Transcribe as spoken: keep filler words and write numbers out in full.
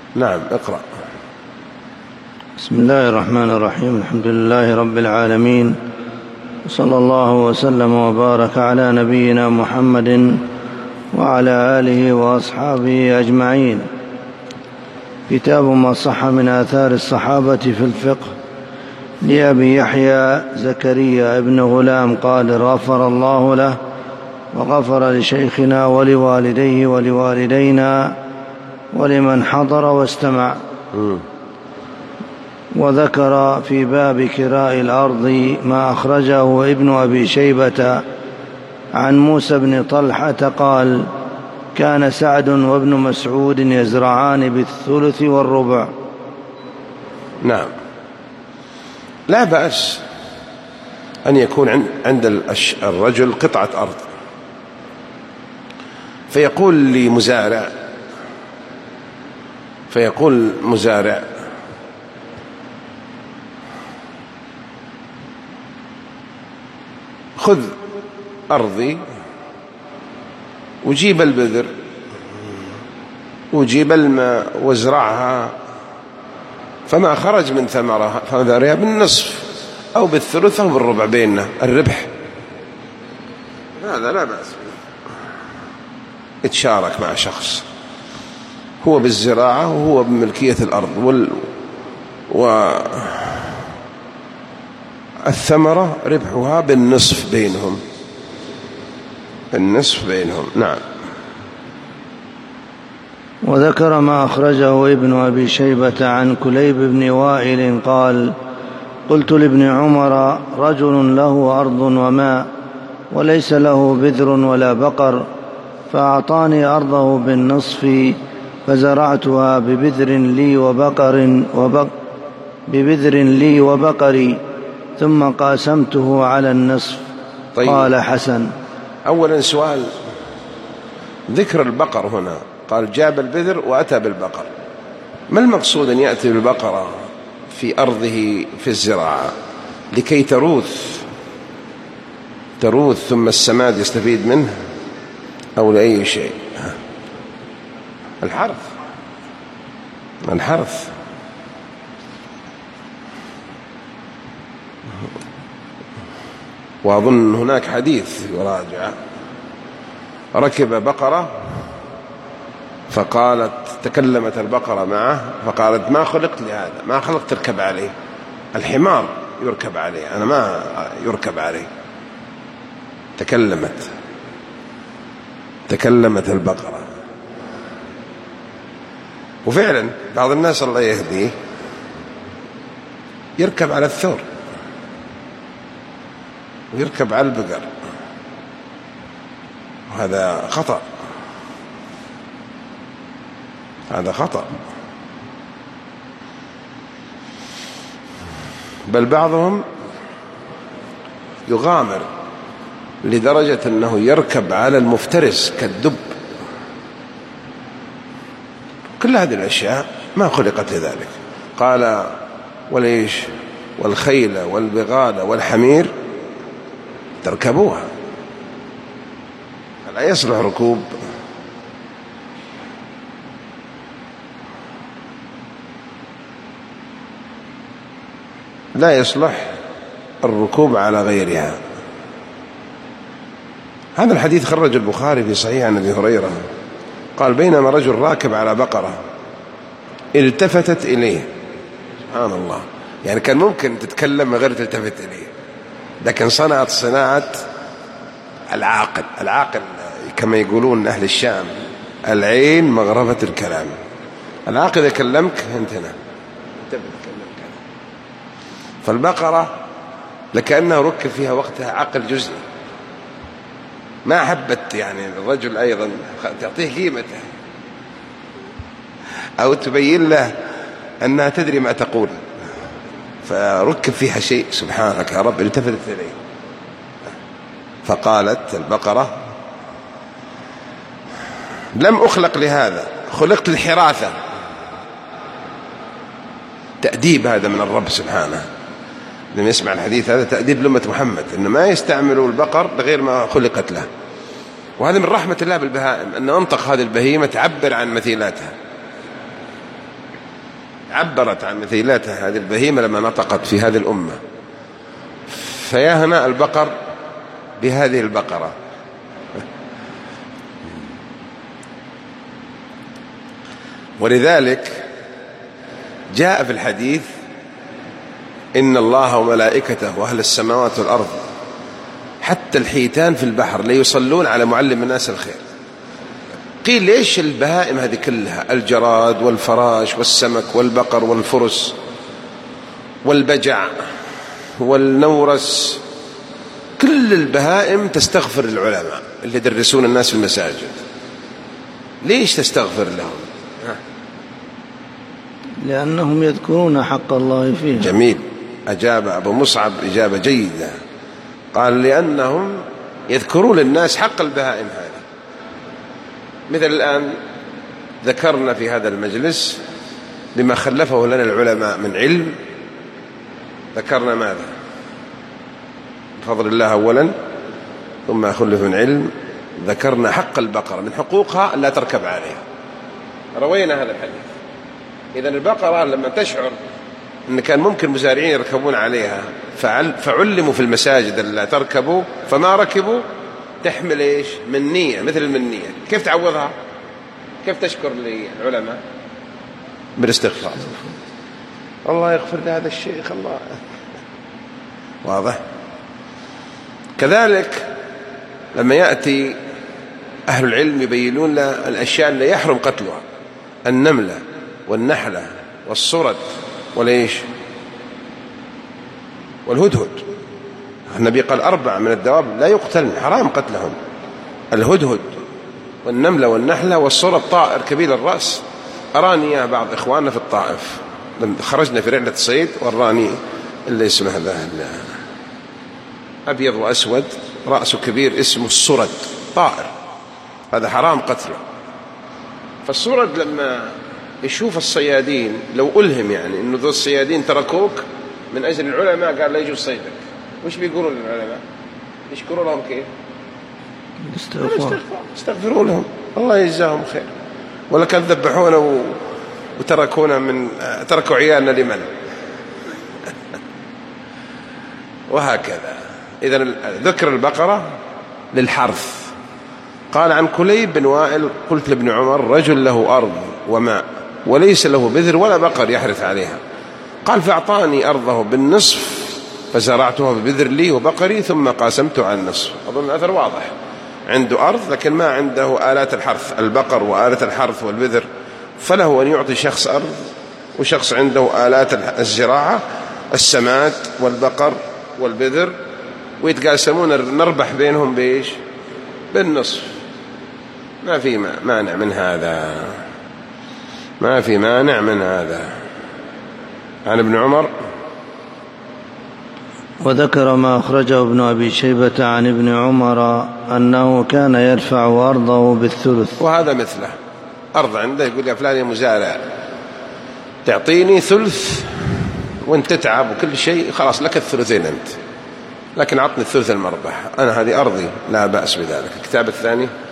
نعم اقرأ. بسم الله الرحمن الرحيم. الحمد لله رب العالمين، صلى الله وسلم وبارك على نبينا محمد وعلى آله وأصحابه أجمعين. كتاب ما صح من آثار الصحابة في الفقه، لأبي يحيى زكريا ابن غلام قال: غفر الله له وغفر لشيخنا ولوالديه ولوالدينا ولمن حضر واستمع. وذكر في باب كراء الأرض ما أخرجه ابن أبي شيبة عن موسى بن طلحة قال: كان سعد وابن مسعود يزرعان بالثلث والربع. نعم، لا بأس أن يكون عند الرجل قطعة أرض فيقول لي مزارع فيقول مزارع خذ أرضي وجيب البذر وجيب الماء وازرعها، فما خرج من ثمرها فذرها بالنصف أو بالثلث أو بالربع بيننا الربح، هذا لا بأس. اتشارك مع شخص هو بالزراعة وهو بملكية الأرض وال... والثمرة ربحها بالنصف بينهم، بالنصف بينهم. نعم. وذكر ما أخرجه ابن أبي شيبة عن كليب بن وائل قال: قلت لابن عمر: رجل له أرض وماء وليس له بذر ولا بقر، فأعطاني أرضه بالنصف فزرعتها ببذر لي وبقر وبق ببذر لي وبقري ثم قاسمته على النصف. طيب. قال: حسن. أولا سؤال، ذكر البقر هنا قال جاب البذر وأتى بالبقر، ما المقصود أن يأتي بالبقرة في أرضه في الزراعة؟ لكي تروث تروث ثم السماد يستفيد منه أو لأي شيء؟ الحرث الحرث وأظن هناك حديث يراجع: ركب بقرة فقالت تكلمت البقرة معه فقالت: ما خلقت لهذا، ما خلقت تركب عليه، الحمار يركب عليه، أنا ما يركب عليه. تكلمت تكلمت البقرة. وفعلا بعض الناس الله يهديه يركب على الثور ويركب على البقر، وهذا خطأ، هذا خطأ. بل بعضهم يغامر لدرجة أنه يركب على المفترس كالدب. كل هذه الأشياء ما خلقت لذلك. قال: وليش والخيل والبغال والحمير تركبوها، لا يصلح ركوب لا يصلح الركوب على غيرها. هذا الحديث خرج البخاري في صحيح عن أبي هريرة قال: بينما رجل راكب على بقرة التفتت إليه. سبحان الله، يعني كان ممكن تتكلم غير تلتفت إليه، لكن صنعت صناعة العاقل. العاقل كما يقولون أهل الشام: العين مغرفة الكلام. العاقل إذا كلمك أنت هنا كذا. فالبقرة لكأنها ركب فيها وقتها عقل جزئي، ما حبت يعني الرجل أيضا تعطيه قيمته أو تبين له أنها تدري ما تقول، فركب فيها شيء. سبحانك يا رب، التفتت إليه فقالت البقرة: لم أخلق لهذا، خلقت الحراثة. تأديب هذا من الرب سبحانه. لما يسمع الحديث هذا تأديب لأمة محمد، إن ما يستعملوا البقر لغير ما خلقت له. وهذا من رحمة الله بالبهائم، أن أنطق هذه البهيمة تعبر عن مثيلاتها. عبرت عن مثيلاتها هذه البهيمة لما نطقت في هذه الأمة. فيا هناء البقر بهذه البقرة. ولذلك جاء في الحديث إن الله وملائكته وأهل السماوات والأرض حتى الحيتان في البحر ليصلون على معلم الناس الخير. قيل ليش البهائم هذه كلها، الجراد والفراش والسمك والبقر والفرس والبجع والنورس، كل البهائم تستغفر العلماء اللي يدرسون الناس في المساجد. ليش تستغفر لهم؟ لأنهم يذكرون حق الله فيه. جميل. أجاب أبو مصعب إجابة جيدة، قال لأنهم يذكرون للناس حق البهائم هذه. مثل الآن ذكرنا في هذا المجلس لما خلفه لنا العلماء من علم، ذكرنا ماذا؟ بفضل الله أولا، ثم خلف من علم، ذكرنا حق البقرة من حقوقها لا تركب عليها، روينا هذا الحديث. إذن البقرة لما تشعر أن كان ممكن مزارعين يركبون عليها فعلموا في المساجد لا تركبوا فما ركبوا، تحمل إيش؟ منية، مثل المنية. كيف تعوضها؟ كيف تشكر للعلماء؟ بالاستغفار. الله يغفر لهذا الشيخ، الله. واضح؟ كذلك لما يأتي أهل العلم يبينون له الأشياء اللي يحرم قتلها، النملة والنحلة والصرد وليش والهدهد. النبي قال أربع من الدواب لا يقتلن، حرام قتلهم: الهدهد والنملة والنحلة والصرد، طائر كبير الرأس. أراني بعض إخواننا في الطائف لما خرجنا في رحلة صيد، وراني اللي اسمه هذا أبيض وأسود رأسه كبير اسمه الصرد، طائر، هذا حرام قتله. فالصرد لما يشوف الصيادين، لو ألهم يعني إنه ذو الصيادين تركوك من أجل العلماء، قال لا يجوا صيدك، وش بيقولوا للعلماء؟ يشكروا لهم كيف؟ استغفار، استغفروا لهم، الله يجزاهم خير. ولا كان ذبحونا و... وتركونا من تركوا عيالنا لمن؟ وهكذا. إذن ذكر البقرة للحرث. قال عن كليب بن وائل: قلت لابن عمر: رجل له أرض وماء وليس له بذر ولا بقر يحرث عليها. قال: فأعطاني أرضه بالنصف فزرعتها ببذر لي وبقري ثم قاسمت على النصف. أظن الأثر واضح، عنده أرض لكن ما عنده آلات الحرث، البقر وآلة الحرث والبذر، فله أن يعطي شخص أرض وشخص عنده آلات الزراعة، السماد والبقر والبذر، ويتقاسمون، نربح بينهم بإيش؟ بالنصف. ما في مانع من هذا، ما في مانع من هذا. عن ابن عمر. وذكر ما أخرجه ابن أبي شيبة عن ابن عمر أنه كان يدفع أرضه بالثلث. وهذا مثله، أرض عنده يقول يا فلان يا مزارع تعطيني ثلث وانت تتعب وكل شيء، خلاص لك الثلثين أنت، لكن عطني الثلث المربح، أنا هذه أرضي لا بأس بذلك. الكتاب الثاني.